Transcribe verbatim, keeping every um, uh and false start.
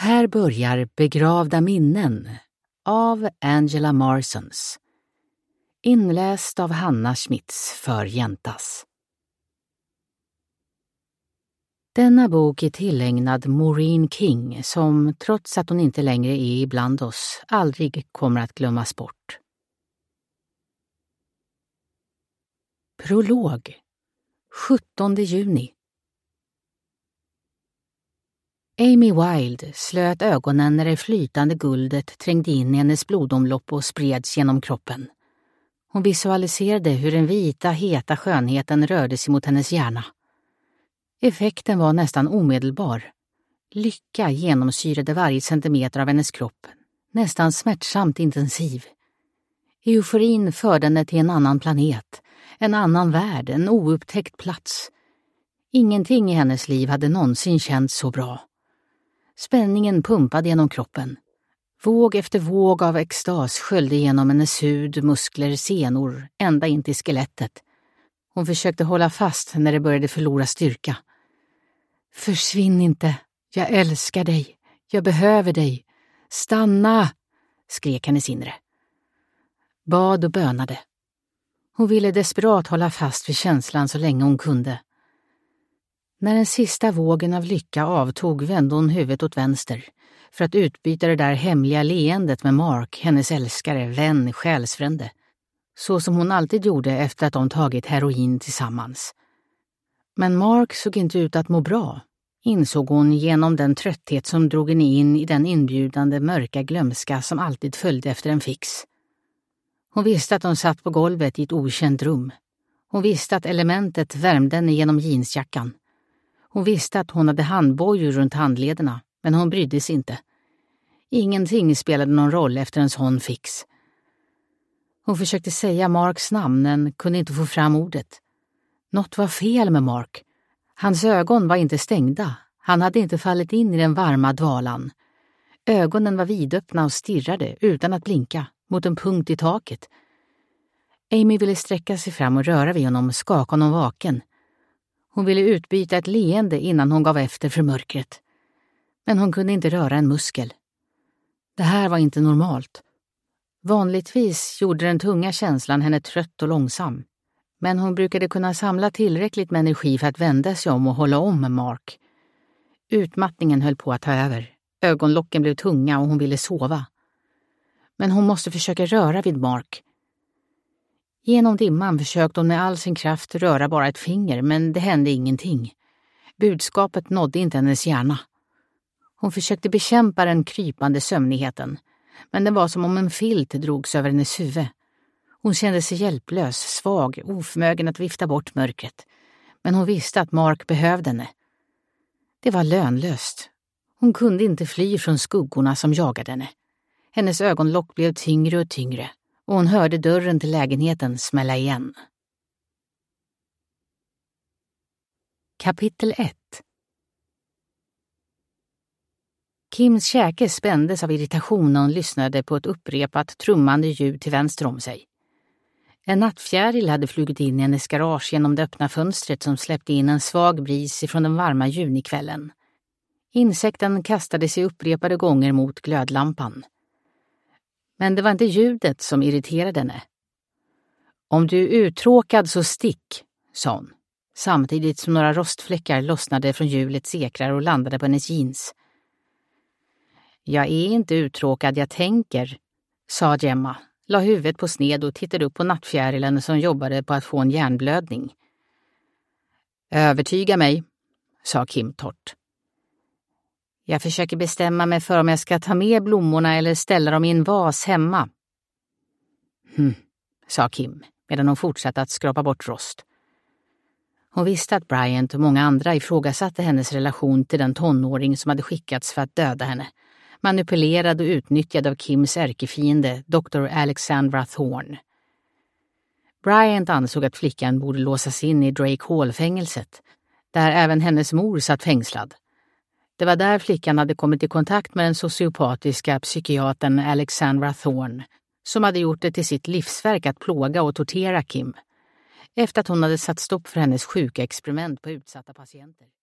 Här börjar Begravda minnen av Angela Marsons. Inläst av Hanna Schmitz för Jäntas. Denna bok är tillägnad Maureen King som, trots att hon inte längre är ibland oss, aldrig kommer att glömmas bort. Prolog sjuttonde juni. Amy Wilde slöt ögonen när det flytande guldet trängde in i hennes blodomlopp och spreds genom kroppen. Hon visualiserade hur den vita, heta skönheten rörde sig mot hennes hjärna. Effekten var nästan omedelbar. Lycka genomsyrade varje centimeter av hennes kropp, nästan smärtsamt intensiv. Euforin förde henne till en annan planet, en annan värld, en oupptäckt plats. Ingenting i hennes liv hade någonsin känts så bra. Spänningen pumpade genom kroppen. Våg efter våg av extas sköljde genom hennes hud, muskler, senor, ända in till skelettet. Hon försökte hålla fast när det började förlora styrka. Försvinn inte, jag älskar dig, jag behöver dig. Stanna, skrek hennes inre. Bad och bönade. Hon ville desperat hålla fast vid känslan så länge hon kunde. När den sista vågen av lycka avtog vände hon huvudet åt vänster för att utbyta det där hemliga leendet med Mark, hennes älskare, vän, själsfrände. Så som hon alltid gjorde efter att de tagit heroin tillsammans. Men Mark såg inte ut att må bra, insåg hon genom den trötthet som drog henne in i den inbjudande mörka glömska som alltid följde efter en fix. Hon visste att hon satt på golvet i ett okänt rum. Hon visste att elementet värmde henne genom jeansjackan. Hon visste att hon hade handbojor runt handlederna, men hon brydde sig inte. Ingenting spelade någon roll efter en sån fix. Hon försökte säga Marks namn men kunde inte få fram ordet. Något var fel med Mark. Hans ögon var inte stängda. Han hade inte fallit in i den varma dvalan. Ögonen var vidöppna och stirrade utan att blinka mot en punkt i taket. Amy ville sträcka sig fram och röra vid honom, skaka honom vaken. Hon ville utbyta ett leende innan hon gav efter för mörkret. Men hon kunde inte röra en muskel. Det här var inte normalt. Vanligtvis gjorde den tunga känslan henne trött och långsam. Men hon brukade kunna samla tillräckligt med energi för att vända sig om och hålla om med Mark. Utmattningen höll på att ta över. Ögonlocken blev tunga och hon ville sova. Men hon måste försöka röra vid Mark. Genom dimman försökte hon med all sin kraft röra bara ett finger, men det hände ingenting. Budskapet nådde inte hennes hjärna. Hon försökte bekämpa den krypande sömnigheten, men det var som om en filt drogs över hennes huvud. Hon kände sig hjälplös, svag, oförmögen att vifta bort mörkret. Men hon visste att Mark behövde henne. Det var lönlöst. Hon kunde inte fly från skuggorna som jagade henne. Hennes ögonlock blev tyngre och tyngre, och hon hörde dörren till lägenheten smälla igen. Kapitel ett. Kims käke spändes av irritation när hon lyssnade på ett upprepat trummande ljud till vänster om sig. En nattfjäril hade flugit in i hennes garage genom det öppna fönstret som släppte in en svag bris ifrån den varma junikvällen. Insekten kastade sig upprepade gånger mot glödlampan. Men det var inte ljudet som irriterade henne. Om du är uttråkad så stick, sa hon, samtidigt som några rostfläckar lossnade från hjulets ekrar och landade på hennes jeans. Jag är inte uttråkad, jag tänker, sa Gemma, la huvudet på sned och tittade upp på nattfjärilen som jobbade på att få en hjärnblödning. Övertyga mig, sa Kim torrt. Jag försöker bestämma mig för om jag ska ta med blommorna eller ställa dem i en vas hemma. Hm, sa Kim, medan hon fortsatte att skrapa bort rost. Hon visste att Bryant och många andra ifrågasatte hennes relation till den tonåring som hade skickats för att döda henne, manipulerad och utnyttjad av Kims ärkefiende, doktor Alexandra Thorne. Bryant ansåg att flickan borde låsas in i Drake Hall-fängelset, där även hennes mor satt fängslad. Det var där flickan hade kommit i kontakt med den sociopatiska psykiatern Alexandra Thorne, som hade gjort det till sitt livsverk att plåga och tortera Kim, efter att hon hade satt stopp för hennes sjuka experiment på utsatta patienter.